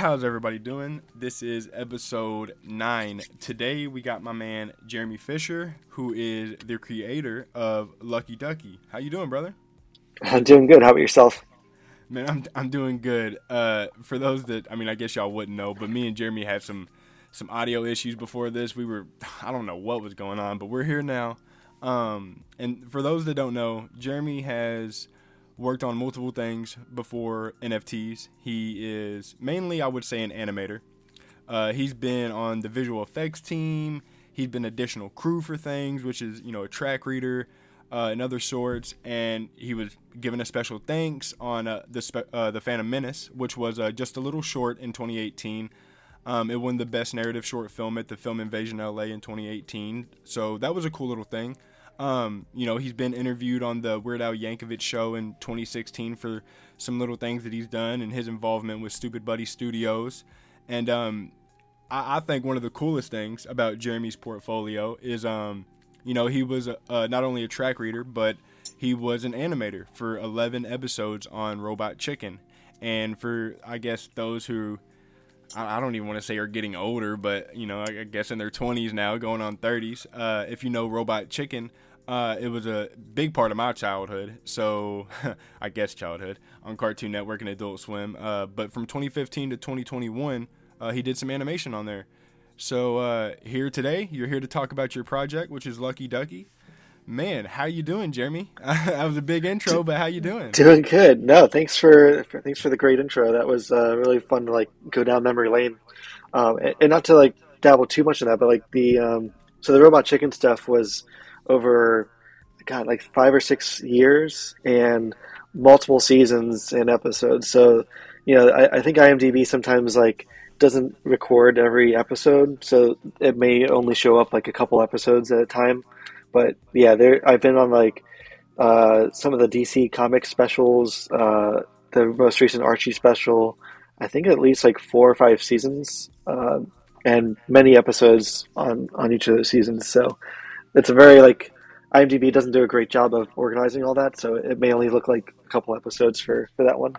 How's everybody doing? This is episode 9. Today we got my man Jeremy Fisher, who is the creator of Lucky Ducky. How you doing, brother? I'm doing good. How about yourself? Man, I'm doing good. For those that, I guess y'all wouldn't know, but me and Jeremy had some audio issues before this. I don't know what was going on, but we're here now. And for those that don't know, Jeremy has worked on multiple things before NFTs. He is mainly, I would say, an animator. He's been on the visual effects team. He's been additional crew for things, which is, a track reader and other sorts. And he was given a special thanks on the Phantom Menace, which was just a little short in 2018. It won the best narrative short film at the Film Invasion LA in 2018. So that was a cool little thing. He's been interviewed on the Weird Al Yankovic show in 2016 for some little things that he's done and his involvement with Stupid Buddy Studios. And I think one of the coolest things about Jeremy's portfolio is, he was not only a track reader, but he was an animator for 11 episodes on Robot Chicken. And for, I guess, those who, I don't even want to say are getting older, but, I guess in their 20s now, going on 30s, if you know Robot Chicken, it was a big part of my childhood, so I guess childhood, on Cartoon Network and Adult Swim. But from 2015 to 2021, he did some animation on there. So here today, you're here to talk about your project, which is Lucky Ducky. Man, how you doing, Jeremy? That was a big intro, but how you doing? Doing good. No, thanks for the great intro. That was really fun to go down memory lane, and not to dabble too much in that, but so the Robot Chicken stuff was over, 5 or 6 years and multiple seasons and episodes. So I think IMDb sometimes doesn't record every episode, so it may only show up a couple episodes at a time. But yeah, I've been on some of the DC comic specials, the most recent Archie special. I think at least 4 or 5 seasons, and many episodes on each of those seasons. So it's a very IMDb doesn't do a great job of organizing all that, so it may only look like a couple episodes for that one.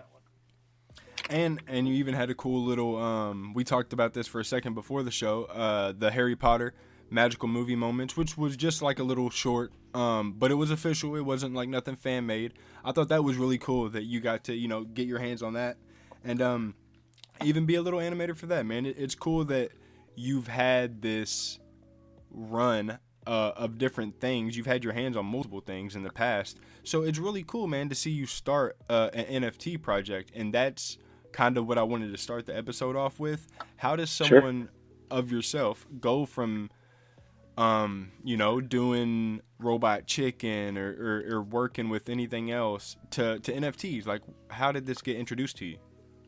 And you even had a cool little, we talked about this for a second before the show, the Harry Potter magical movie moments, which was just a little short, but it was official. It wasn't nothing fan made. I thought that was really cool that you got to get your hands on that and even be a little animator for that, man. It's cool that you've had this run of different things. You've had your hands on multiple things in the past, so it's really cool, man, to see you start an NFT project. And that's kind of what I wanted to start the episode off with. How does someone of yourself go from doing Robot Chicken or working with anything else to NFTs? How did this get introduced to you?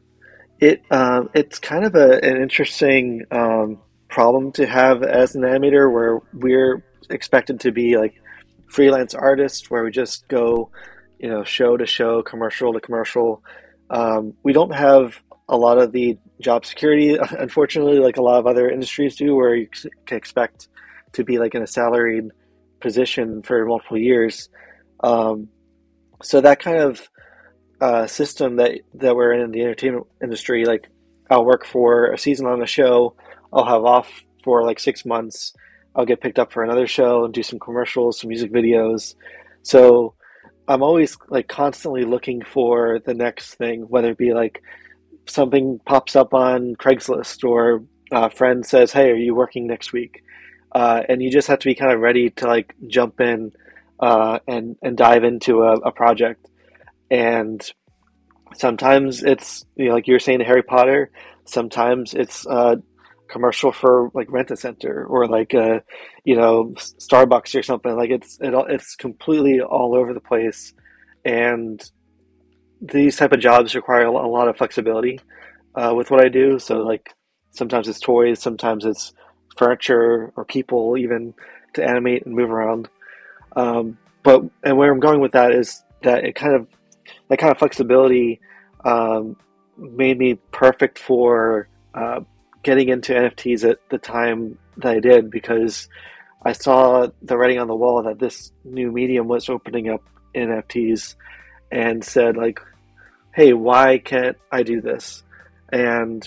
It's kind of an interesting problem to have as an animator, where we're expected to be freelance artists, where we just go, show to show, commercial to commercial. We don't have a lot of the job security, unfortunately, like a lot of other industries do, where you can expect to be in a salaried position for multiple years. So that kind of system that we're in the entertainment industry, I'll work for a season on a show, I'll have off for 6 months, I'll get picked up for another show and do some commercials, some music videos. So I'm always constantly looking for the next thing, whether it be something pops up on Craigslist, or a friend says, "Hey, are you working next week?" And you just have to be kind of ready to jump in and dive into a project. And sometimes it's like you were saying, Harry Potter. Sometimes it's commercial for Rent-A-Center, or Starbucks or something. It's completely all over the place. And these type of jobs require a lot of flexibility with what I do. So sometimes it's toys, sometimes it's furniture or people, even to animate and move around. But where I'm going with that is that that kind of flexibility made me perfect for getting into NFTs at the time that I did, because I saw the writing on the wall that this new medium was opening up NFTs, and said hey, why can't I do this? And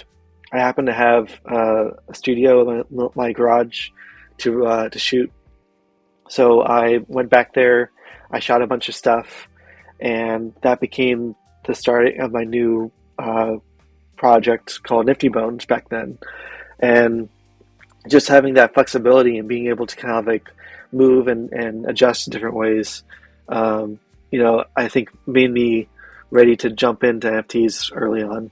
I happened to have a studio in my garage to shoot. So I went back there, I shot a bunch of stuff, and that became the start of my new project called Nifty Bones back then. And just having that flexibility and being able to kind of like move and adjust in different ways, I think made me ready to jump into NFTs early on.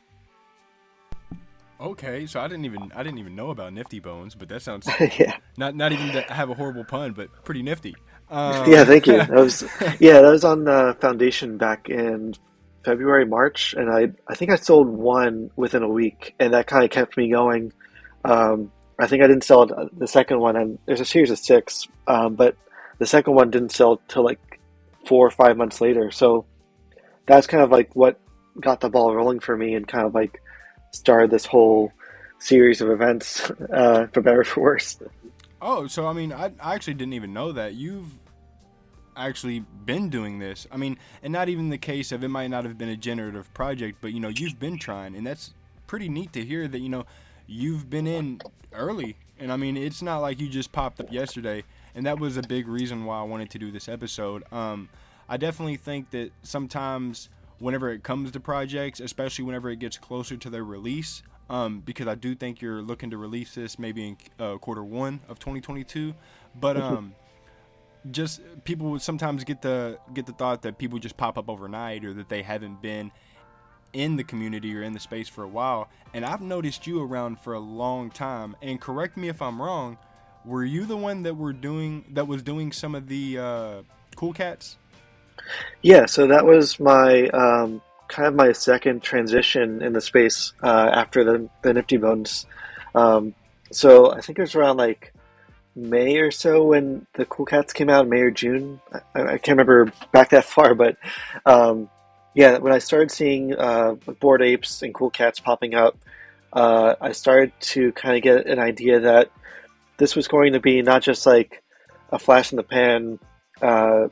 Okay, so I didn't even know about Nifty Bones, but that sounds Yeah. not even to have a horrible pun, but pretty nifty. Yeah, thank you. That was on the foundation back in February, March, and I think I sold one within a week, and that kind of kept me going. I think I didn't sell the second one, and there's a series of six, but the second one didn't sell till like 4 or 5 months later. So that's kind of like what got the ball rolling for me, and kind of like started this whole series of events, for better or for worse. Oh, so I mean, I actually didn't even know that you've actually been doing this. I mean, and not even the case of it might not have been a generative project, but you've been trying, and that's pretty neat to hear that you've been in early. And I mean, it's not like you just popped up yesterday, and that was a big reason why I wanted to do this episode. I definitely think that sometimes whenever it comes to projects, especially whenever it gets closer to their release, because I do think you're looking to release this maybe in Q1 of 2022, but just people would sometimes get the thought that people just pop up overnight, or that they haven't been in the community or in the space for a while. And I've noticed you around for a long time. And correct me if I'm wrong, were you the one that was doing some of the Cool Cats? Yeah, so that was my kind of my second transition in the space after the Nifty Bones. So I think it was around like May or so when the Cool Cats came out, May or June. I can't remember back that far, but yeah, when I started seeing Bored Apes and Cool Cats popping up, I started to kind of get an idea that this was going to be not just like a flash in the pan, uh,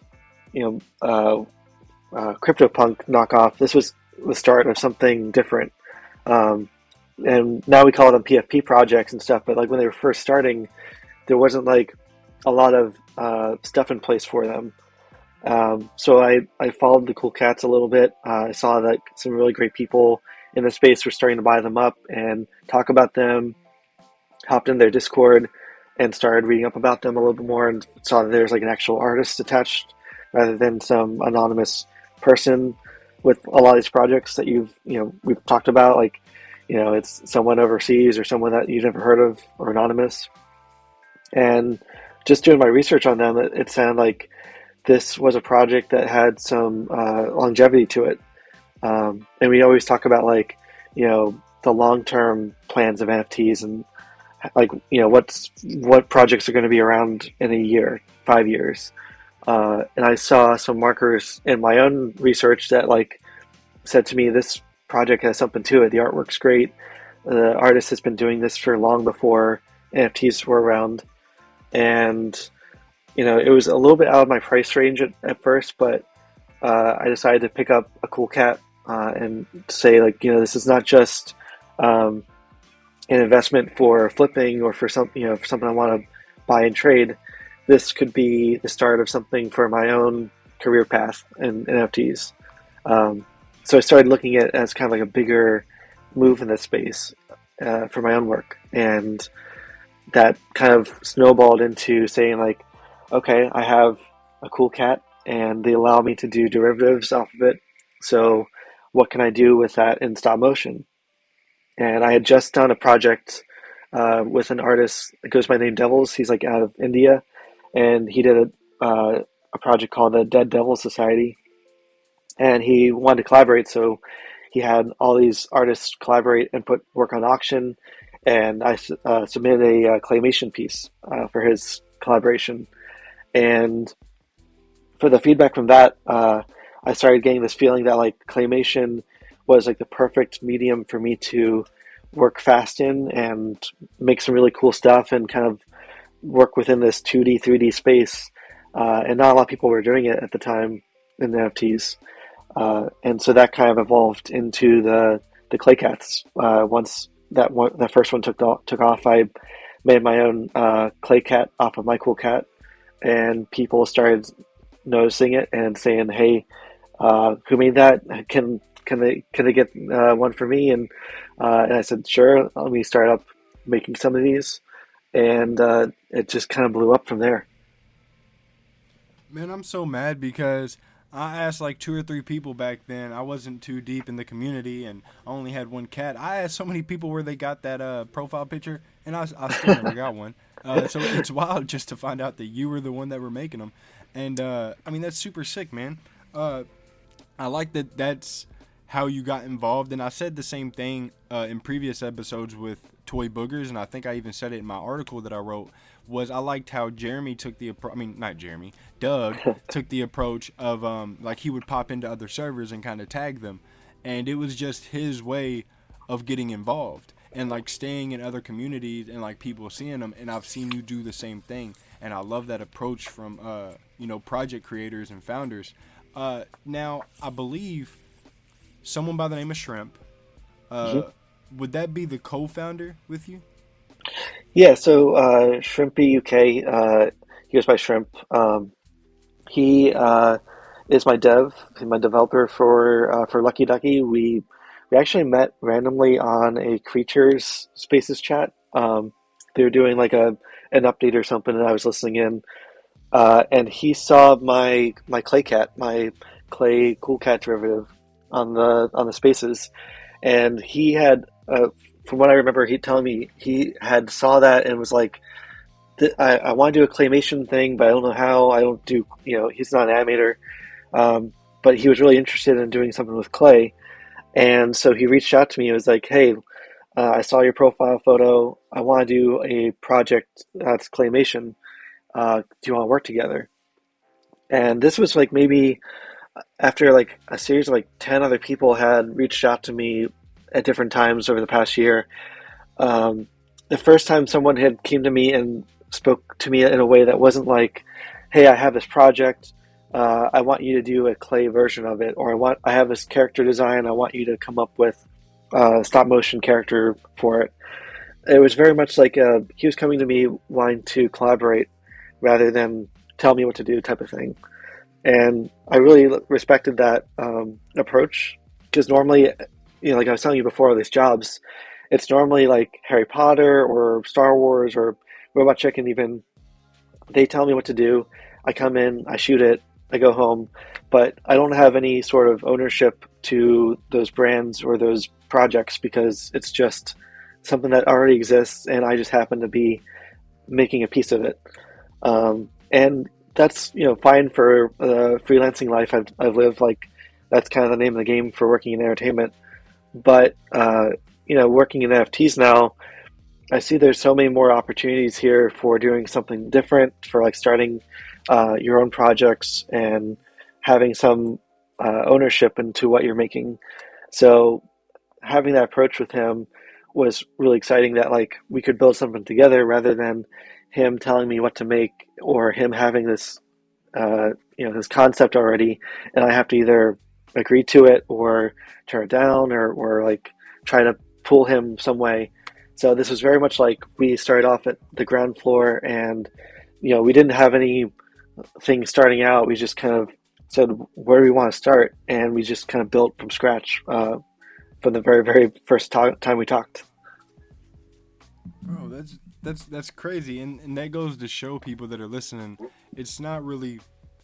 CryptoPunk knockoff. This was the start of something different. And now we call them PFP projects and stuff, but like when they were first starting, there wasn't like a lot of stuff in place for them. So I followed the Cool Cats a little bit. I saw that some really great people in the space were starting to buy them up and talk about them, hopped in their Discord and started reading up about them a little bit more, and saw that there's like an actual artist attached rather than some anonymous person with a lot of these projects that we've talked about. Like, it's someone overseas or someone that you've never heard of or anonymous. And just doing my research on them, it sounded like this was a project that had some longevity to it. And we always talk about like, the long-term plans of NFTs, and like, what projects are going to be around in a year, 5 years. And I saw some markers in my own research that like said to me, this project has something to it. The artwork's great. The artist has been doing this for long before NFTs were around. And, it was a little bit out of my price range at first, but I decided to pick up a Cool Cat and say like, this is not just an investment for flipping or for for something I want to buy and trade. This could be the start of something for my own career path in NFTs. So I started looking at it as kind of like a bigger move in this space for my own work. And that kind of snowballed into saying like, okay, I have a Cool Cat and they allow me to do derivatives off of it. So what can I do with that in stop motion? And I had just done a project with an artist that goes by the name Devils. He's like out of India, and he did a project called the Dead Devil Society, and he wanted to collaborate. So he had all these artists collaborate and put work on auction, and I submitted a claymation piece for his collaboration. And for the feedback from that, I started getting this feeling that like claymation was like the perfect medium for me to work fast in and make some really cool stuff and kind of work within this 2D, 3D space. And not a lot of people were doing it at the time in the NFTs. And so that kind of evolved into the Clay Cats once that first one took off, I made my own clay cat off of my cool cat, and people started noticing it and saying, "Hey, who made that? Can they get one for me?" And I said, "Sure, let me start up making some of these," and it just kind of blew up from there. Man, I'm so mad because I asked like two or three people back then. I wasn't too deep in the community, and I only had one cat. I asked so many people where they got that profile picture, and I still never got one. So it's wild just to find out that you were the one that were making them. And I mean, that's super sick, man. I like that that's how you got involved. And I said the same thing in previous episodes with Toy Boogers, and I think I even said it in my article that I wrote, was I liked how Jeremy took the approach. I mean, not Jeremy, Doug took the approach of like he would pop into other servers and kind of tag them. And it was just his way of getting involved and like staying in other communities and like people seeing them. And I've seen you do the same thing. And I love that approach from, project creators and founders. Now, I believe someone by the name of Shrimp, Mhm. would that be the co-founder with you? Yeah, so Shrimpy UK, he goes by Shrimp. He is my my developer for Lucky Ducky. We actually met randomly on a Creatures Spaces chat. They were doing like an update or something, and I was listening in. And he saw my clay cat, my clay cool cat derivative on the Spaces, and he had, from what I remember, he telling me he had saw that and was like, I want to do a claymation thing, but I don't know how. I don't do, he's not an animator, but he was really interested in doing something with clay, and so he reached out to me. It was like, hey, I saw your profile photo. I want to do a project that's claymation. Do you want to work together? And this was like maybe after like a series of like 10 other people had reached out to me at different times over the past year. Um, the first time someone had came to me and spoke to me in a way that wasn't like, "Hey, I have this project. I want you to do a clay version of it," or I have this character design. I want you to come up with a stop motion character for it." It was very much like he was coming to me wanting to collaborate rather than tell me what to do type of thing. And I really respected that approach because normally, like I was telling you before, all these jobs, it's normally like Harry Potter or Star Wars or Robot Chicken. Even they tell me what to do. I come in, I shoot it, I go home, but I don't have any sort of ownership to those brands or those projects because it's just something that already exists, and I just happen to be making a piece of it. And that's fine for the freelancing life I've lived. Like that's kind of the name of the game for working in entertainment. But working in NFTs now, I see there's so many more opportunities here for doing something different, for like starting your own projects and having some ownership into what you're making. So having that approach with him was really exciting. That like we could build something together rather than him telling me what to make or him having this this concept already, and I have to either agree to it or turn it down or like try to pull him some way. So this was very much like we started off at the ground floor, and we didn't have any thing starting out. We just kind of said where do we want to start, and we just kind of built from scratch from the very very first time we talked. Bro, that's crazy, and that goes to show people that are listening. It's not really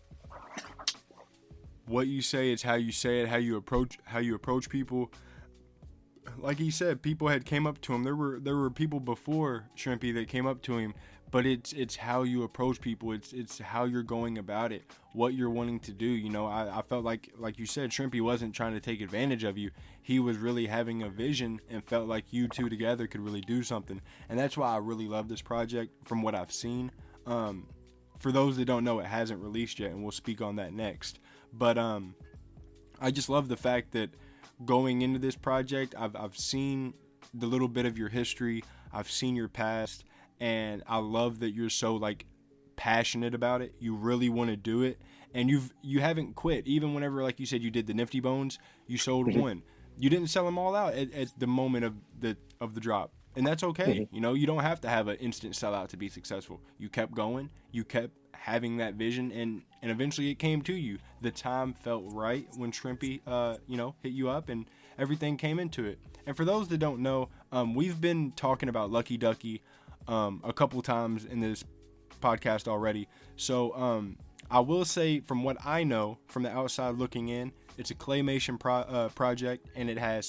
what you say; it's how you say it, how you approach people. Like he said, people had came up to him. There were people before Shrimpy that came up to him, but it's how you approach people. It's how you're going about it, what you're wanting to do. I felt like you said, Shrimpy wasn't trying to take advantage of you. He was really having a vision and felt like you two together could really do something. And that's why I really love this project from what I've seen. For those that don't know, it hasn't released yet, and we'll speak on that next. But I just love the fact that going into this project, I've seen the little bit of your history. I've seen your past, and I love that you're so like passionate about it. You really want to do it, and you haven't quit. Even whenever, like you said, you did the Nifty Bones, you sold one. you didn't sell them all out at the moment of the drop, and that's okay. Mm-hmm. You know, you don't have to have an instant sellout to be successful. You kept going, you kept having that vision, and eventually it came to you. The time felt right when Shrimpy, hit you up, and everything came into it. And for those that don't know, we've been talking about Lucky Ducky a couple times in this podcast already. So I will say, from what I know from the outside looking in, it's a claymation project, and it has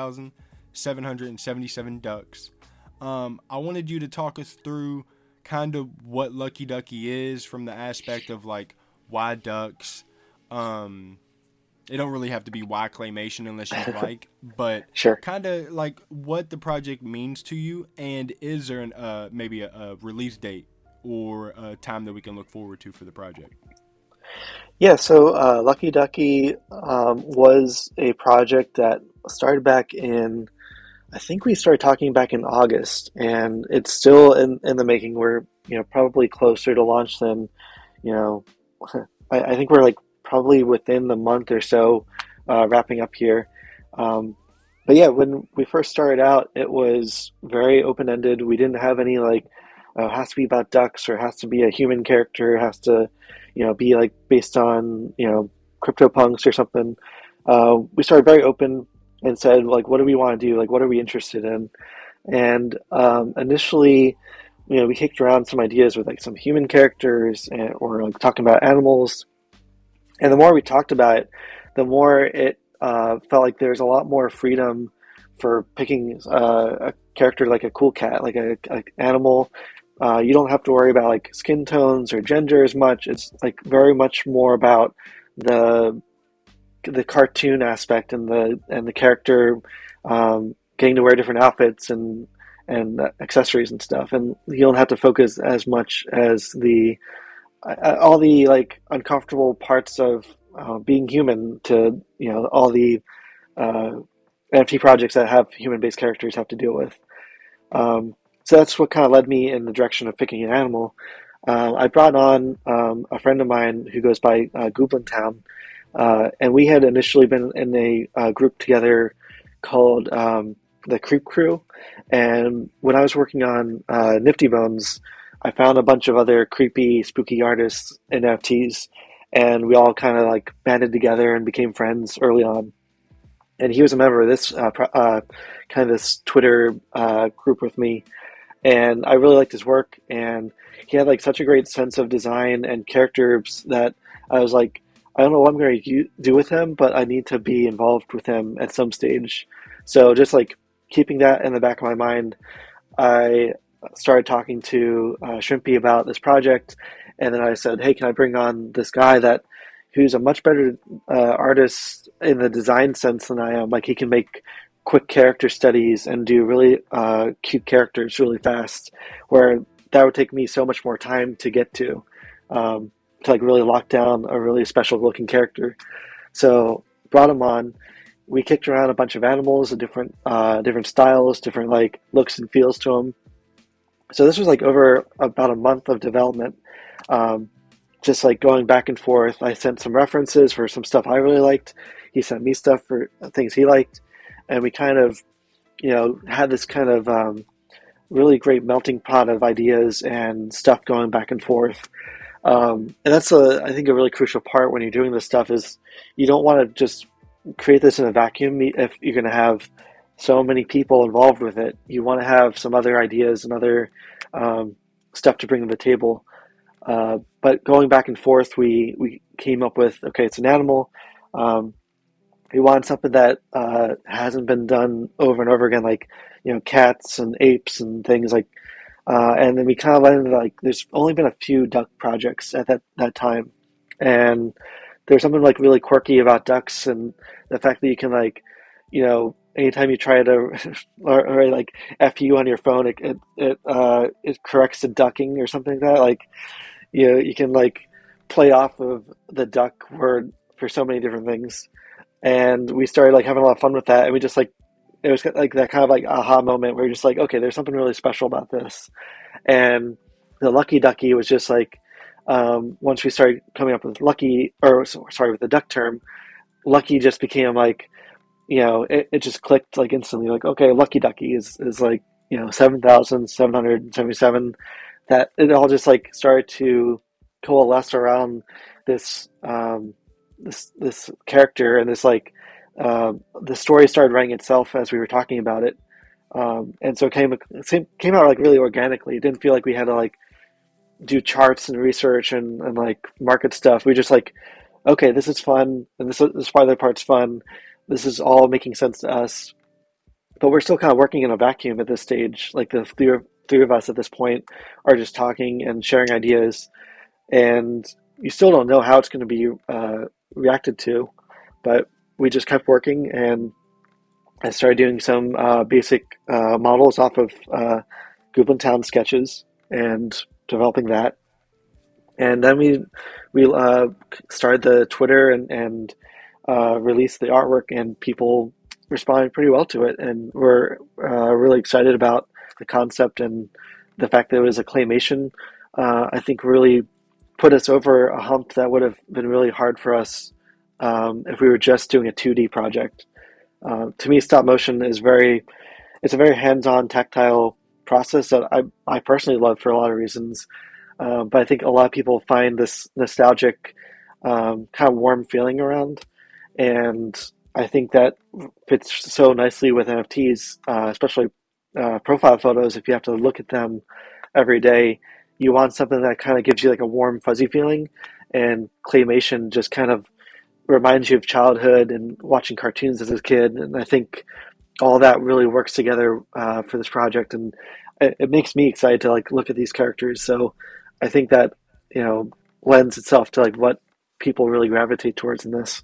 7,777 ducks. I wanted you to talk us through kind of what Lucky Ducky is from the aspect of like why ducks. It don't really have to be why claymation unless you like, but Sure. kind of like what the project means to you, and is there maybe a release date or a time that we can look forward to for the project? Yeah, so Lucky Ducky was a project that started back in, I think we started talking back in August, and it's still in the making. We're, probably closer to launch than, you know, I think we're like probably within the month or so wrapping up here. But yeah, when we first started out, it was very open-ended. We didn't have any like, it has to be about ducks, or it has to be a human character, it has to, be like based on, CryptoPunks or something. We started very open and said, like, what do we want to do? Like, what are we interested in? And initially, we kicked around some ideas with like some human characters, or like talking about animals. And the more we talked about it, the more it felt like there's a lot more freedom for picking a character like a cool cat, like a animal. You don't have to worry about like skin tones or gender as much. It's like very much more about the cartoon aspect and the character getting to wear different outfits and accessories and stuff. And you don't have to focus as much as the all the like uncomfortable parts of being human to all the NFT projects that have human-based characters have to deal with. So that's what kind of led me in the direction of picking an animal. I brought on a friend of mine who goes by Goblin Town, and we had initially been in a group together called the Creep Crew. And when I was working on Nifty Bones, I found a bunch of other creepy, spooky artists in NFTs, and we all kind of like banded together and became friends early on. And he was a member of this kind of this Twitter group with me, and I really liked his work. And he had like such a great sense of design and characters that I was like, I don't know what I'm going to do with him, but I need to be involved with him at some stage. So just like keeping that in the back of my mind, I started talking to Shrimpy about this project, and then I said, "Hey, can I bring on this guy who's a much better artist in the design sense than I am? Like he can make quick character studies and do really cute characters really fast, where that would take me so much more time to get to like really lock down a really special looking character." So brought him on. We kicked around a bunch of animals, and different styles, different like looks and feels to them. So this was like over about a month of development, just like going back and forth. I sent some references for some stuff I really liked. He sent me stuff for things he liked, and we kind of, had this kind of really great melting pot of ideas and stuff going back and forth. And that's I think a really crucial part when you're doing this stuff is you don't want to just create this in a vacuum. If you're going to have so many people involved with it, you want to have some other ideas and other stuff to bring to the table. But going back and forth, we came up with, okay, it's an animal. We want something that hasn't been done over and over again, like cats and apes and things like. And then we kind of landed like there's only been a few duck projects at that time, and there's something like really quirky about ducks, and the fact that you can like, anytime you try to or like FU on your phone, it corrects the ducking or something like that. Like, you can like play off of the duck word for so many different things. And we started like having a lot of fun with that. And we just like, it was like that kind of like aha moment where you're just like, okay, there's something really special about this. And the Lucky Ducky was just like, once we started coming up with with the duck term, Lucky just became like it just clicked like instantly. Like, okay, Lucky Ducky is like 7,777. That it all just like started to coalesce around this this character, and this like the story started writing itself as we were talking about it. And so it came out like really organically. It didn't feel like we had to like do charts and research and like market stuff. We just like, okay, this is fun, and this part of the part's fun. This is all making sense to us, but we're still kind of working in a vacuum at this stage. Like the three of us at this point are just talking and sharing ideas, and you still don't know how it's going to be reacted to. But we just kept working, and I started doing some basic models off of Goblin Town sketches and developing that. And then we started the Twitter and released the artwork, and people responded pretty well to it, and we're really excited about the concept, and the fact that it was a claymation. I think really put us over a hump that would have been really hard for us if we were just doing a 2D project. To me, stop motion it's a very hands-on, tactile process that I personally love for a lot of reasons. But I think a lot of people find this nostalgic, kind of warm feeling around. And I think that fits so nicely with NFTs, especially profile photos. If you have to look at them every day, you want something that kind of gives you like a warm, fuzzy feeling. And claymation just kind of reminds you of childhood and watching cartoons as a kid. And I think all that really works together for this project, and it makes me excited to like look at these characters. So I think that lends itself to like what people really gravitate towards in this.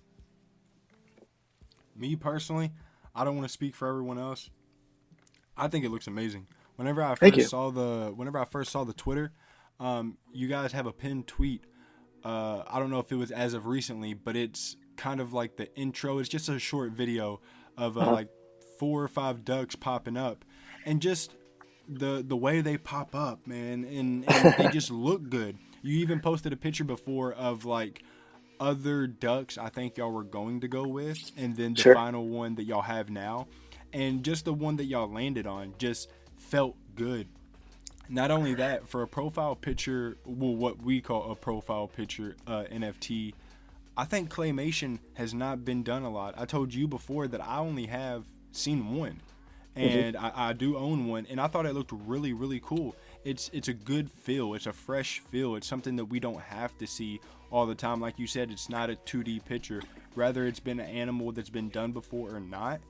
Me personally, I don't want to speak for everyone else. I think it looks amazing. Whenever I Thank you. first saw the Twitter, you guys have a pinned tweet. I don't know if it was as of recently, but it's kind of like the intro. It's just a short video of like 4 or 5 ducks popping up, and just the way they pop up, man, and they just look good. You even posted a picture before of like other ducks I think y'all were going to go with, and then the Sure. final one that y'all have now, and just the one that y'all landed on just felt good. Not only that, for a profile picture, well, what we call a profile picture NFT, I think claymation has not been done a lot. I told you before that I only have seen one, and I do own one, and I thought it looked really, really cool. It's a good feel. It's a fresh feel. It's something that we don't have to see all the time. Like you said, it's not a 2D picture. Rather, it's been an animal that's been done before or not.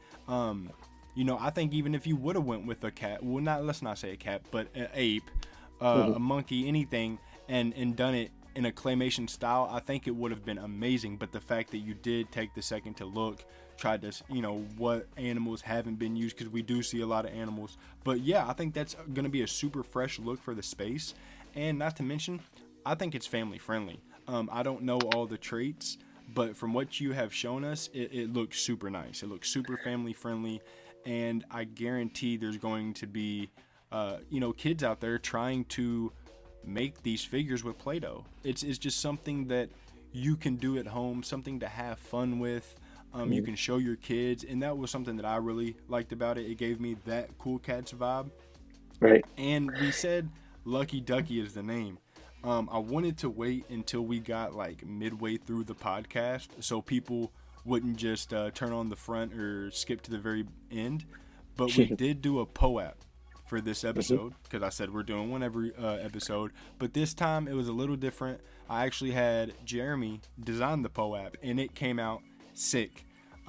I think even if you would have went with a cat, well, let's not say a cat, but an ape, a monkey, anything, and done it in a claymation style, I think it would have been amazing. But the fact that you did take the second to look, tried to, what animals haven't been used, because we do see a lot of animals. But yeah, I think that's going to be a super fresh look for the space. And not to mention, I think it's family friendly. I don't know all the traits, but from what you have shown us, it looks super nice. It looks super family friendly. And I guarantee there's going to be, kids out there trying to make these figures with Play-Doh. It's just something that you can do at home, something to have fun with. You can show your kids, and that was something that I really liked about it. It gave me that Cool Cats vibe. Right. And we said Lucky Ducky is the name. I wanted to wait until we got like midway through the podcast so people wouldn't just turn on the front or skip to the very end. But we did do a POAP for this episode, because I said we're doing one every episode. But this time it was a little different. I actually had Jeremy design the POAP, and it came out sick.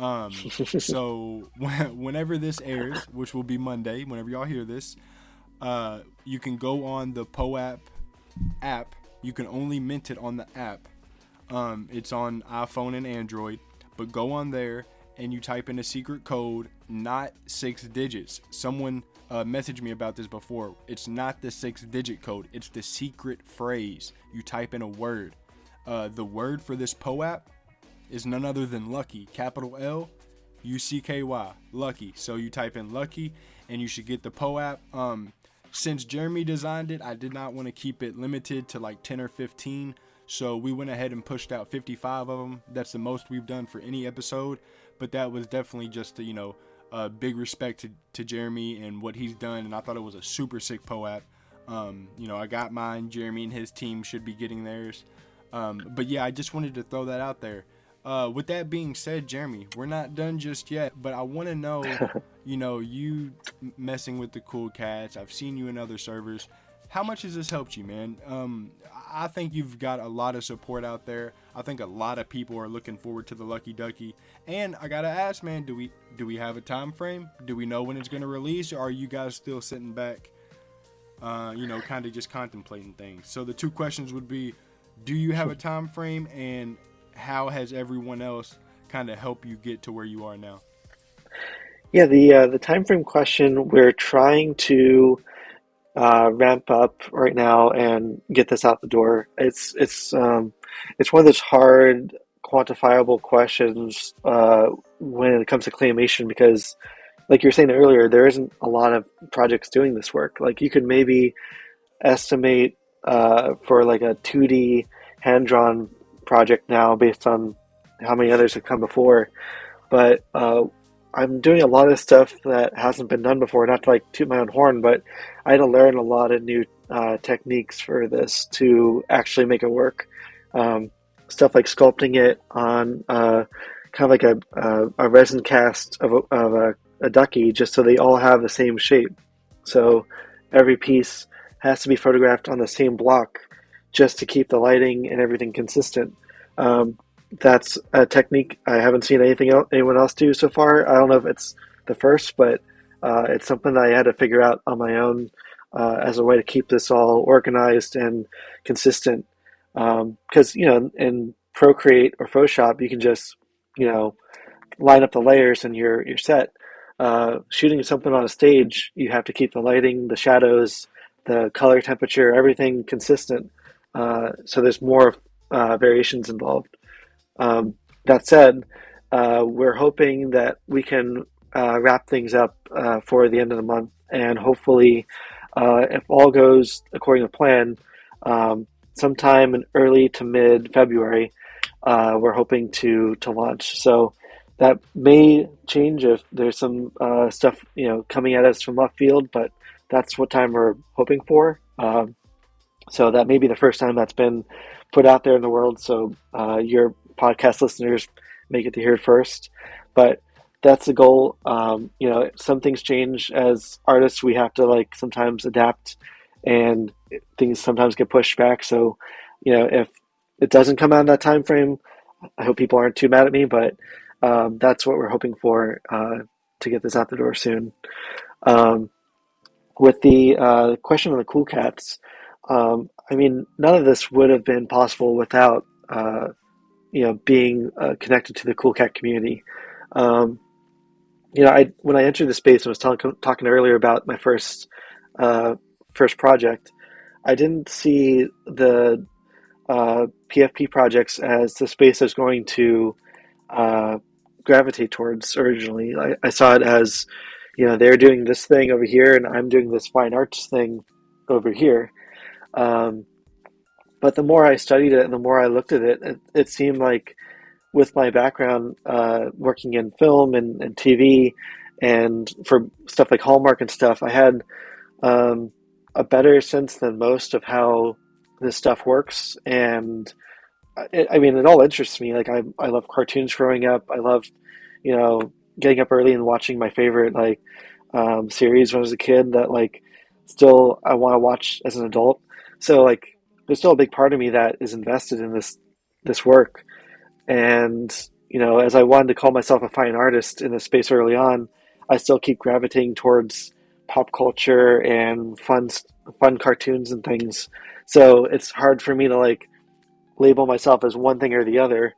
So whenever this airs, which will be Monday, whenever y'all hear this, you can go on the POAP app. You can only mint it on the app. It's on iPhone and Android, but go on there and you type in a secret code, not 6 digits. Someone messaged me about this before. It's not the 6-digit code. It's the secret phrase. You type in a word. The word for this POAP is none other than Lucky. Capital L-U-C-K-Y. Lucky. So you type in Lucky and you should get the POAP. Since Jeremy designed it, I did not want to keep it limited to like 10 or 15. So we went ahead and pushed out 55 of them. That's the most we've done for any episode, but that was definitely just to, big respect to Jeremy and what he's done, and I thought it was a super sick POAP. I got mine. Jeremy and his team should be getting theirs. But yeah, I just wanted to throw that out there. With that being said, Jeremy, we're not done just yet, but I want to know, you messing with the Cool Cats. I've seen you in other servers. How much has this helped you, man? I think you've got a lot of support out there. I think a lot of people are looking forward to the Lucky Ducky. And I gotta ask, man, do we have a time frame? Do we know when it's gonna release, or are you guys still sitting back, kind of just contemplating things? So the two questions would be, do you have a time frame, and how has everyone else kind of helped you get to where you are now? Yeah, the time frame question, we're trying to ramp up right now and get this out the door. It's one of those hard quantifiable questions when it comes to claymation, because like you were saying earlier, there isn't a lot of projects doing this work. Like you could maybe estimate for like a 2D hand-drawn project now based on how many others have come before, but I'm doing a lot of stuff that hasn't been done before. Not to like toot my own horn, but I had to learn a lot of new techniques for this to actually make it work. Stuff like sculpting it on kind of like a resin cast of a ducky, just so they all have the same shape. So every piece has to be photographed on the same block just to keep the lighting and everything consistent. That's a technique I haven't seen anyone else do so far. I don't know if it's the first, but it's something that I had to figure out on my own as a way to keep this all organized and consistent. Because in Procreate or Photoshop, you can just line up the layers and you're set. Shooting something on a stage, you have to keep the lighting, the shadows, the color temperature, everything consistent. So there's more variations involved. That said, we're hoping that we can wrap things up for the end of the month, and hopefully, if all goes according to plan, sometime in early to mid February, we're hoping to launch. So that may change if there's some stuff coming at us from left field, but that's what time we're hoping for. So that may be the first time that's been put out there in the world. So your podcast listeners may get to hear it first, but that's the goal. Some things change as artists. We have to sometimes adapt, and things sometimes get pushed back. So, if it doesn't come out in that time frame, I hope people aren't too mad at me, but that's what we're hoping for to get this out the door soon. With the question on the Cool Cats, none of this would have been possible without being connected to the Cool Cat community. When I entered the space and was talking earlier about my first project, I didn't see the PFP projects as the space I was going to gravitate towards originally. I saw it as, they're doing this thing over here and I'm doing this fine arts thing over here. But the more I studied it and the more I looked at it, it seemed like with my background working in film and TV and for stuff like Hallmark and stuff, I had a better sense than most of how this stuff works. And it all interests me. I love cartoons growing up. I loved, getting up early and watching my favorite series when I was a kid that still I want to watch as an adult. So there's still a big part of me that is invested in this work. And, as I wanted to call myself a fine artist in this space early on, I still keep gravitating towards pop culture and fun cartoons and things. So it's hard for me to label myself as one thing or the other.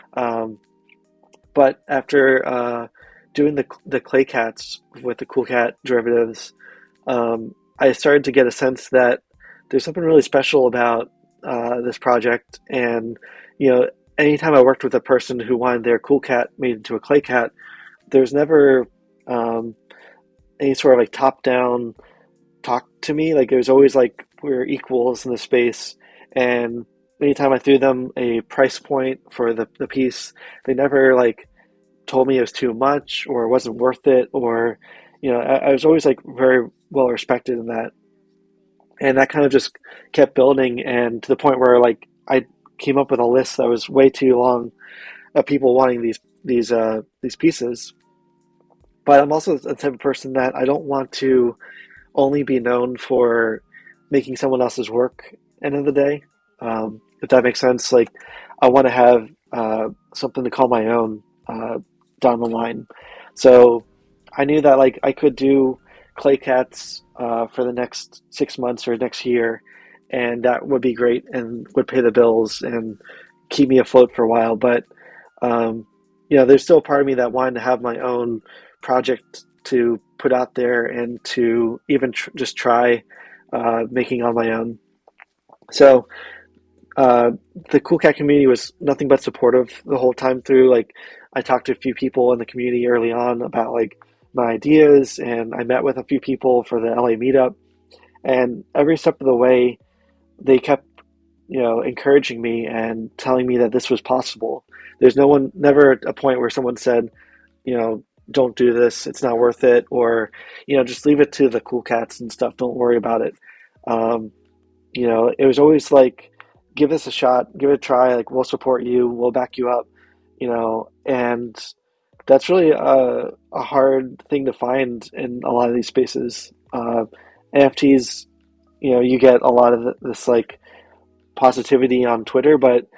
But after doing the Clay Cats with the Cool Cat derivatives, I started to get a sense that there's something really special about this project. And, anytime I worked with a person who wanted their Cool Cat made into a Clay Cat, there's never any sort of top-down talk to me. There's always we're equals in the space, and anytime I threw them a price point for the piece, they never like told me it was too much or it wasn't worth it, or I was always like very well respected in that, and that kind of just kept building, and to the point where like I came up with a list that was way too long of people wanting these pieces. But I'm also the type of person that I don't want to only be known for making someone else's work. End of the day, if that makes sense. Like I want to have something to call my own down the line. So I knew that like I could do clay cats for the next 6 months or next year, and that would be great and would pay the bills and keep me afloat for a while. But um, there's still a part of me that wanted to have my own project to put out there and to even just try making on my own. So uh, the Cool Cat community was nothing but supportive the whole time through. Like I talked to a few people in the community early on about like my ideas, and I met with a few people for the LA meetup, and every step of the way they kept encouraging me and telling me that this was possible. There's never a point where someone said, don't do this, it's not worth it, or just leave it to the cool cats and stuff, don't worry about it. um, it was always like, give this a shot, give it a try, like we'll support you, we'll back you up, and that's really a hard thing to find in a lot of these spaces. NFTs, you get a lot of this like positivity on Twitter, but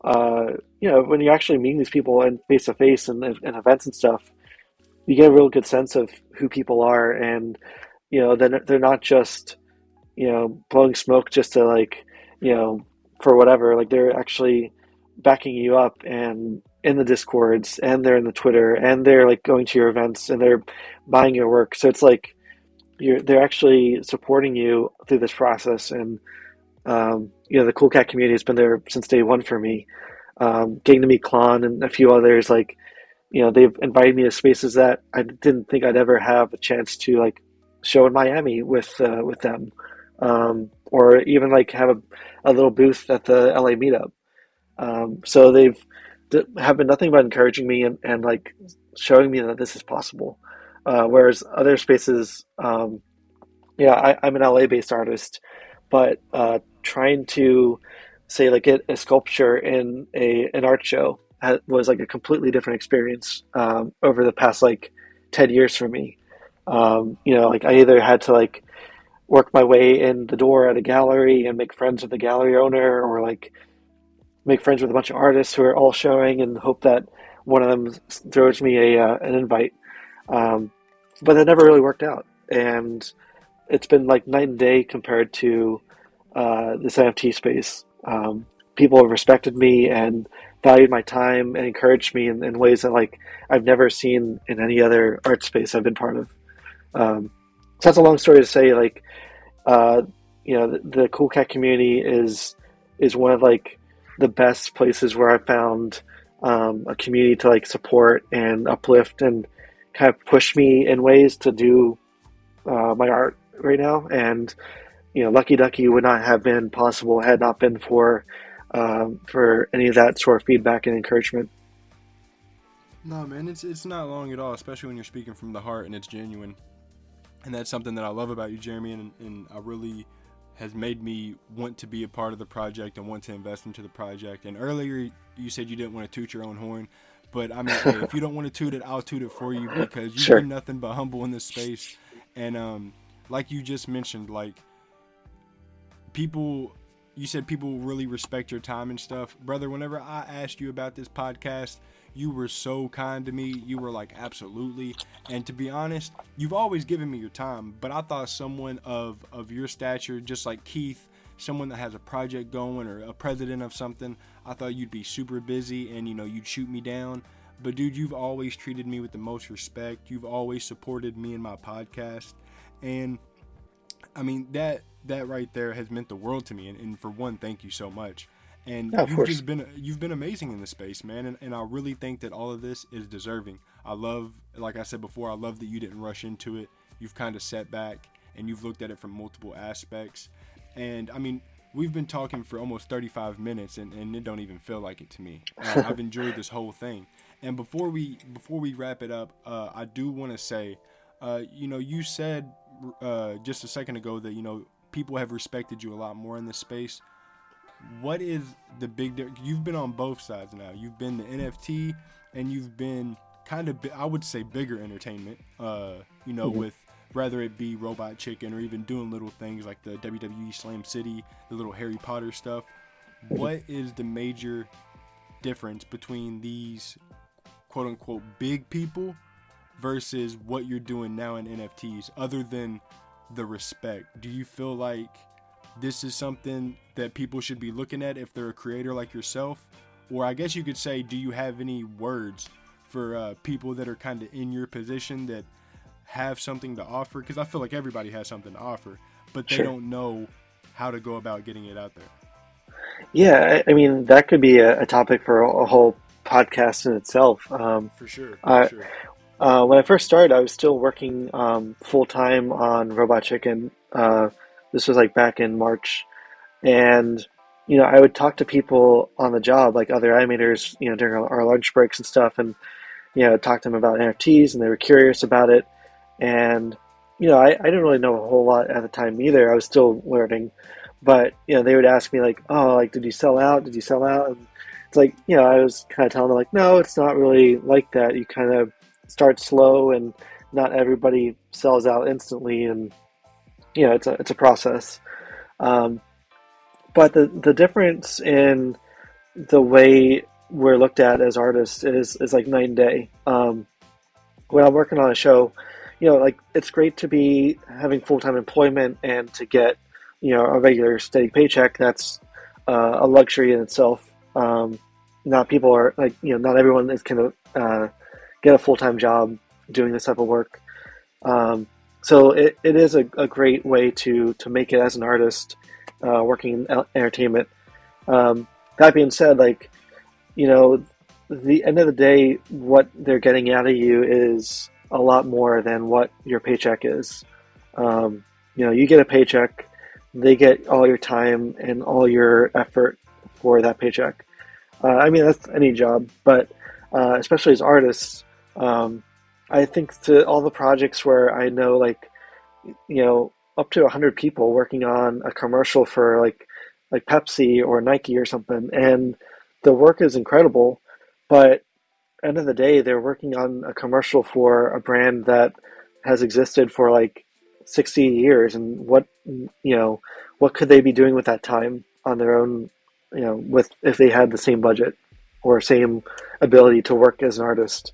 when you're actually meeting these people and face to face and events and stuff, you get a real good sense of who people are, and then they're not just blowing smoke just to like you know for whatever. Like they're actually backing you up and in the discords, and they're in the Twitter, and they're like going to your events, and they're buying your work. So it's like they're actually supporting you through this process. And the Cool Cat community has been there since day one for me. Getting to meet Klon and a few others, like they've invited me to spaces that I didn't think I'd ever have a chance to like show in Miami with them, or even like have a little booth at the LA meetup. So have been nothing but encouraging me, and like showing me that this is possible. Whereas other spaces, I'm an LA based artist, but trying to say like get a sculpture in an art show was like a completely different experience over the past like 10 years for me. Like I either had to like work my way in the door at a gallery and make friends with the gallery owner, or like make friends with a bunch of artists who are all showing and hope that one of them throws me an invite. Um, but that never really worked out. And it's been like night and day compared to this NFT space. People have respected me and valued my time and encouraged me in ways that like I've never seen in any other art space I've been part of. So that's a long story to say. Like, uh, the Cool Cat community is one of like the best places where I found a community to like support and uplift and kind of push me in ways to do my art right now. And Lucky Ducky would not have been possible had not been for any of that sort of feedback and encouragement. No, man, it's not long at all, especially when you're speaking from the heart and it's genuine. And that's something that I love about you, Jeremy, and I really has made me want to be a part of the project and want to invest into the project. And earlier you said you didn't want to toot your own horn, but I mean, hey, if you don't want to toot it, I'll toot it for you, because you've Sure. been nothing but humble in this space. And like you just mentioned, like people, you said people really respect your time and stuff. Brother, whenever I asked you about this podcast, you were so kind to me. You were like, absolutely. And to be honest, you've always given me your time, but I thought someone of your stature, just like Keith, someone that has a project going or a president of something, I thought you'd be super busy and, you'd shoot me down. But dude, you've always treated me with the most respect. You've always supported me in my podcast. And I mean, that right there has meant the world to me. And for one, thank you so much. And Yeah, of course. you've been amazing in this space, man. And I really think that all of this is deserving. I love, like I said before, I love that you didn't rush into it. You've kind of sat back and you've looked at it from multiple aspects. And I mean, we've been talking for almost 35 minutes, and it don't even feel like it to me. I've enjoyed this whole thing. And before we wrap it up, I do want to say, you said just a second ago that people have respected you a lot more in this space. What is the you've been on both sides now. You've been the NFT, and you've been kind of, I would say, bigger entertainment. With whether it be Robot Chicken or even doing little things like the WWE Slam City, the little Harry Potter stuff. What is the major difference between these quote unquote big people versus what you're doing now in NFTs, other than the respect? Do you feel like this is something that people should be looking at if they're a creator like yourself? Or I guess you could say, do you have any words for people that are kind of in your position that have something to offer? Because I feel like everybody has something to offer, but they don't know how to go about getting it out there. Yeah, I mean, that could be a topic for a whole podcast in itself. For sure. When I first started, I was still working full time on Robot Chicken. This was like back in March, and I would talk to people on the job, like other animators, during our lunch breaks and stuff, and talk to them about NFTs, and they were curious about it. And I didn't really know a whole lot at the time either. I was still learning, but they would ask me like, "Oh, like, did you sell out? Did you sell out?" And it's like, I was kind of telling them like, "No, it's not really like that. You kind of start slow, and not everybody sells out instantly, and it's a process." But the difference in the way we're looked at as artists is like night and day. When I'm working on a show, like, it's great to be having full-time employment and to get a regular steady paycheck. That's a luxury in itself. Not people are like, not everyone is can get a full-time job doing this type of work. So it is a great way to make it as an artist, working in entertainment. That being said, like, the end of the day, what they're getting out of you is a lot more than what your paycheck is. You get a paycheck, they get all your time and all your effort for that paycheck. I mean, that's any job, but especially as artists, I think to all the projects where I know, like, up to 100 people working on a commercial for like Pepsi or Nike or something, and the work is incredible, but end of the day, they're working on a commercial for a brand that has existed for like 60 years, and what could they be doing with that time on their own, with if they had the same budget or same ability to work as an artist.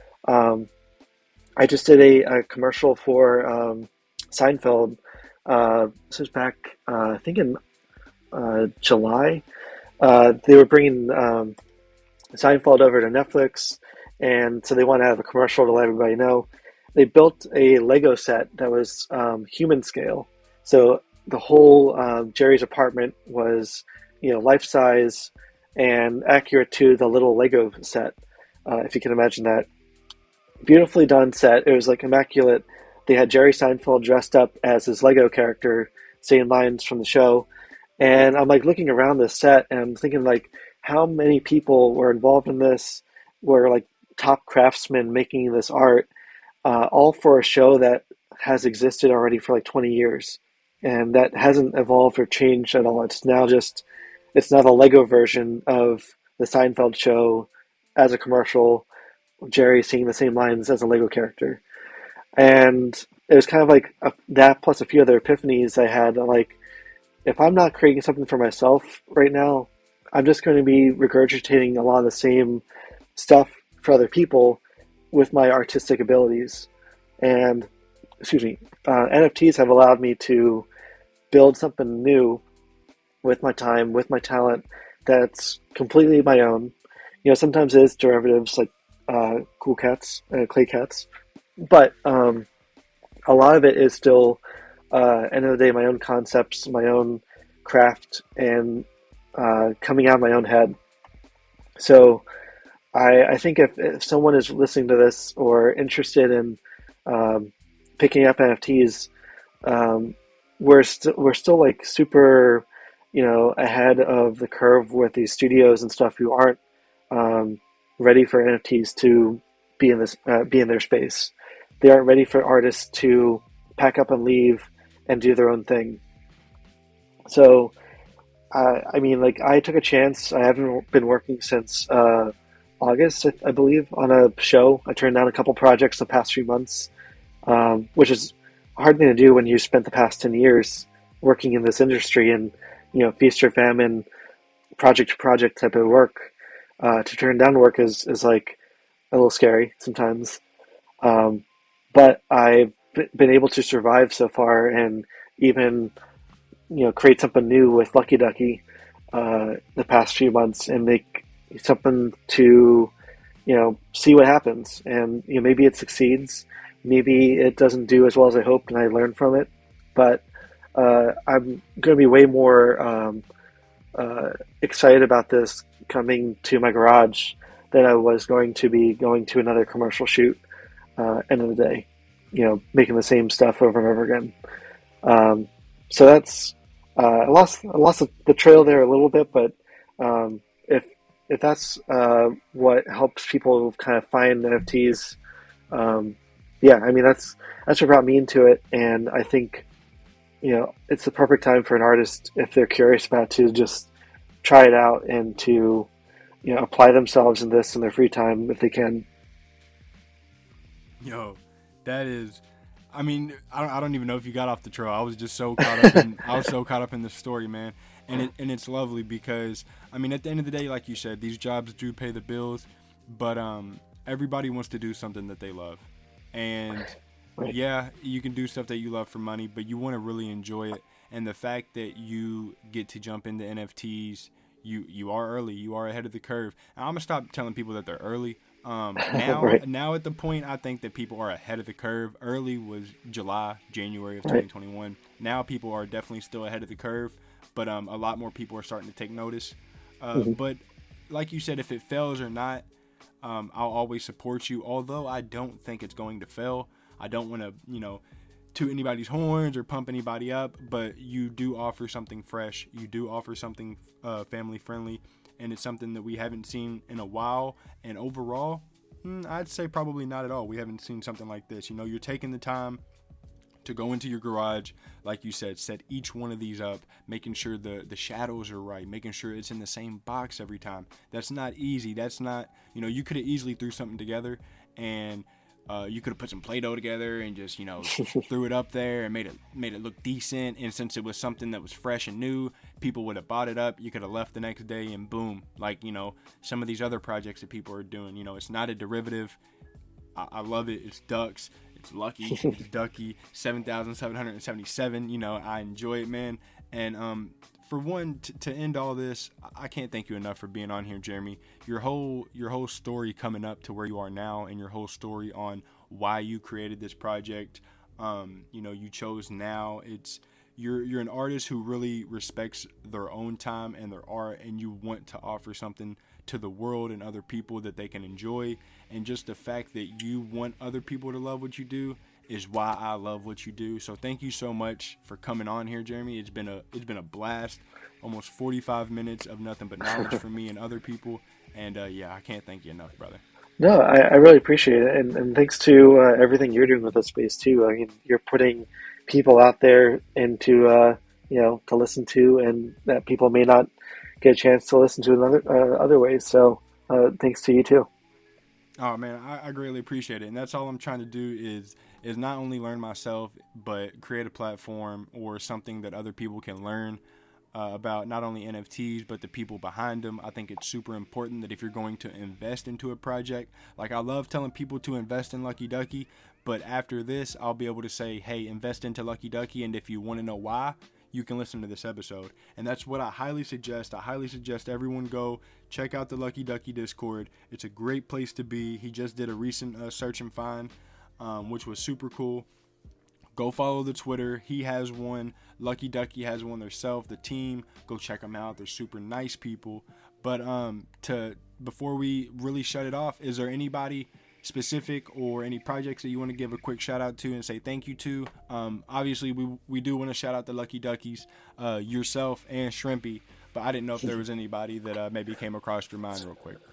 I just did a commercial for Seinfeld. This was back, I think in July. They were bringing Seinfeld over to Netflix, and so they wanted to have a commercial to let everybody know. They built a Lego set that was human scale. So the whole Jerry's apartment was, life size and accurate to the little Lego set, if you can imagine that. Beautifully done set. It was like immaculate. They had Jerry Seinfeld dressed up as his Lego character, saying lines from the show. And I'm like looking around this set, and I'm thinking like, how many people were involved in this, were like top craftsmen making this art, all for a show that has existed already for like 20 years. And that hasn't evolved or changed at all. It's now the Lego version of the Seinfeld show as a commercial, Jerry singing the same lines as a Lego character. And it was kind of like that plus a few other epiphanies I had. Like, if I'm not creating something for myself right now, I'm just going to be regurgitating a lot of the same stuff for other people with my artistic abilities. And, NFTs have allowed me to build something new with my time, with my talent, that's completely my own. Sometimes it is derivatives like Cool Cats, Clay Cats, but a lot of it is still, end of the day, my own concepts, my own craft, and coming out of my own head. So I think if someone is listening to this or interested in picking up NFTs, we're still like super ahead of the curve with these studios and stuff who aren't um, ready for NFTs to be in their space. They aren't ready for artists to pack up and leave and do their own thing. So, I mean, like I took a chance. I haven't been working since August, I believe, on a show. I turned down a couple projects the past few months, which is a hard thing to do when you spent the past 10 years working in this industry and, feast or famine, project to project type of work. To turn down work is like a little scary sometimes. Um, but I've been able to survive so far and even, create something new with Lucky Ducky the past few months and make something to, see what happens. And, maybe it succeeds. Maybe it doesn't do as well as I hoped and I learn from it. But I'm going to be way more excited about this coming to my garage than I was going to be going to another commercial shoot end of the day, making the same stuff over and over again. So that's I lost the trail there a little bit, but if that's what helps people kind of find NFTs, yeah, I mean that's what brought me into it, and I think it's the perfect time for an artist if they're curious about to just try it out and to apply themselves in this in their free time if they can. Yo, that is. I mean, I don't even know if you got off the trail. I was just so caught up in the story, man. And it's lovely because I mean, at the end of the day, like you said, these jobs do pay the bills, but everybody wants to do something that they love. And Right. yeah, you can do stuff that you love for money, but you want to really enjoy it. And the fact that you get to jump into NFTs, you are early, you are ahead of the curve. And I'm gonna stop telling people that they're early. Right. Now at the point, I think that people are ahead of the curve. Early was January of Right. 2021. Now people are definitely still ahead of the curve, but a lot more people are starting to take notice. Mm-hmm. But like you said, if it fails or not, I'll always support you. Although I don't think it's going to fail. I don't want to, toot anybody's horns or pump anybody up, but you do offer something fresh. You do offer something family friendly, and it's something that we haven't seen in a while. And overall, I'd say probably not at all. We haven't seen something like this. You're taking the time to go into your garage, like you said, set each one of these up, making sure the shadows are right, making sure it's in the same box every time. That's not easy. That's not, you could have easily threw something together and you could have put some Play-Doh together and just, threw it up there and made it look decent. And since it was something that was fresh and new, people would have bought it up. You could have left the next day and boom, like, some of these other projects that people are doing, it's not a derivative. I love it. It's ducks. It's Lucky. It's Ducky. 7,777. I enjoy it, man. And for one, to end all this, I can't thank you enough for being on here, Jeremy. Your whole story coming up to where you are now, and your whole story on why you created this project. You chose now. You're an artist who really respects their own time and their art, and you want to offer something to the world and other people that they can enjoy. And just the fact that you want other people to love what you do is why I love what you do. So thank you so much for coming on here, Jeremy. It's been a blast. Almost 45 minutes of nothing but knowledge for me and other people. And yeah, I can't thank you enough, brother. No, I really appreciate it, and thanks to everything you're doing with this space too. I mean, you're putting people out there into to listen to, and that people may not get a chance to listen to in other ways. So thanks to you too. Oh man, I greatly appreciate it, and that's all I'm trying to do is not only learn myself, but create a platform or something that other people can learn about not only NFTs but the people behind them. I think it's super important that if you're going to invest into a project, like I love telling people to invest in Lucky Ducky, but after this, I'll be able to say, hey, invest into Lucky Ducky, and if you want to know why, you can listen to this episode. And that's what I highly suggest. I highly suggest everyone go check out the Lucky Ducky Discord. It's a great place to be. He just did a recent search and find, which was super cool. Go follow the Twitter. He has one. Lucky Ducky has one themselves. The team. Go check them out. They're super nice people. But before we really shut it off, is there anybody specific or any projects that you want to give a quick shout out to and say thank you to. Obviously, we do want to shout out the Lucky Duckies, yourself and Shrimpy, but I didn't know if there was anybody that maybe came across your mind real quick.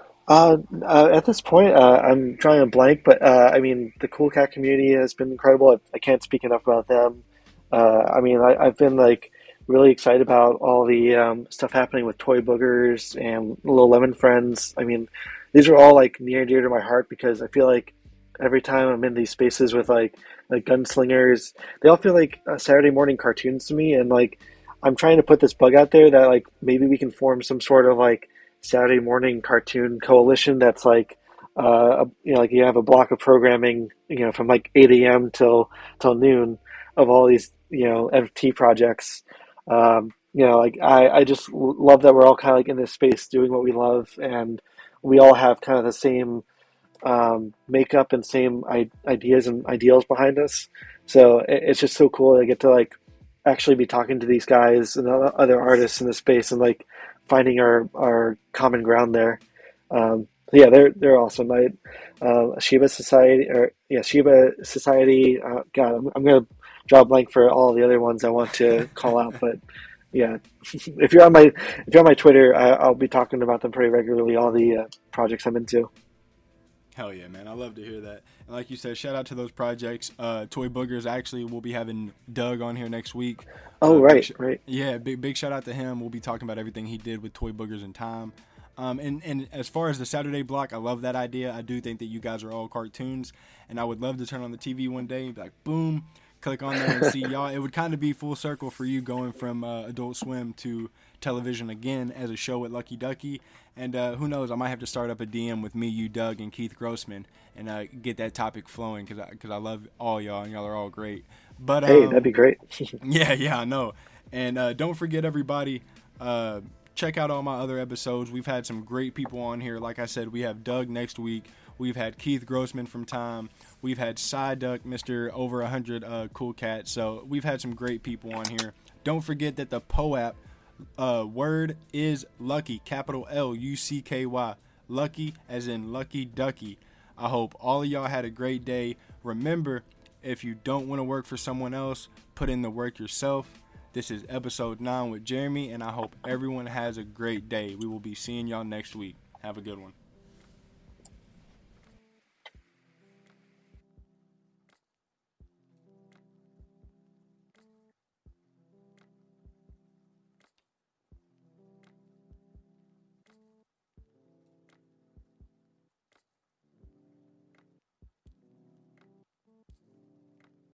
At this point, I'm drawing a blank, but I mean, the Cool Cat community has been incredible. I can't speak enough about them. I mean, I've been like really excited about all the stuff happening with Toy Boogers and Little Lemon Friends. I mean, these are all like near and dear to my heart because I feel like every time I'm in these spaces with like gunslingers, they all feel like Saturday morning cartoons to me. And like, I'm trying to put this bug out there that like maybe we can form some sort of like Saturday morning cartoon coalition that's like you know, like you have a block of programming, you know, from like 8 a.m. till noon of all these, you know, FT projects. You know, like I just love that we're all kind of like in this space doing what we love, and we all have kind of the same makeup and same ideas and ideals behind us. So it's just so cool to get to like actually be talking to these guys and other artists in the space and like finding our common ground there. Yeah, they're awesome. Shiba Society, or yeah, Shiba Society. God, I'm gonna draw a blank for all the other ones I want to call out, but yeah, if you're on my Twitter, I'll be talking about them pretty regularly. All the projects I'm into. Hell yeah, man. I love to hear that. And like you said, shout out to those projects. Toy Boogers, actually, we'll be having Doug on here next week. Oh, right, right. Yeah, big shout out to him. We'll be talking about everything he did with Toy Boogers in time. And as far as the Saturday block, I love that idea. I do think that you guys are all cartoons, and I would love to turn on the TV one day and be like, boom, click on there and see y'all. It would kind of be full circle for you going from Adult Swim to television again as a show at Lucky Ducky. And who knows, I might have to start up a DM with me, you, Doug, and Keith Grossman and get that topic flowing because I love all y'all, and y'all are all great. But hey, that'd be great. yeah, I know. And don't forget, everybody, check out all my other episodes. We've had some great people on here. Like I said, we have Doug next week. We've had Keith Grossman from Time. We've had Psyduck, Mr. Over 100 Cool Cat. So we've had some great people on here. Don't forget that the POAP word is Lucky, capital Lucky, Lucky as in Lucky Ducky. I hope all of y'all had a great day. Remember, if you don't want to work for someone else, put in the work yourself. This is episode 9 with Jeremy, and I hope everyone has a great day. We will be seeing y'all next week. Have a good one.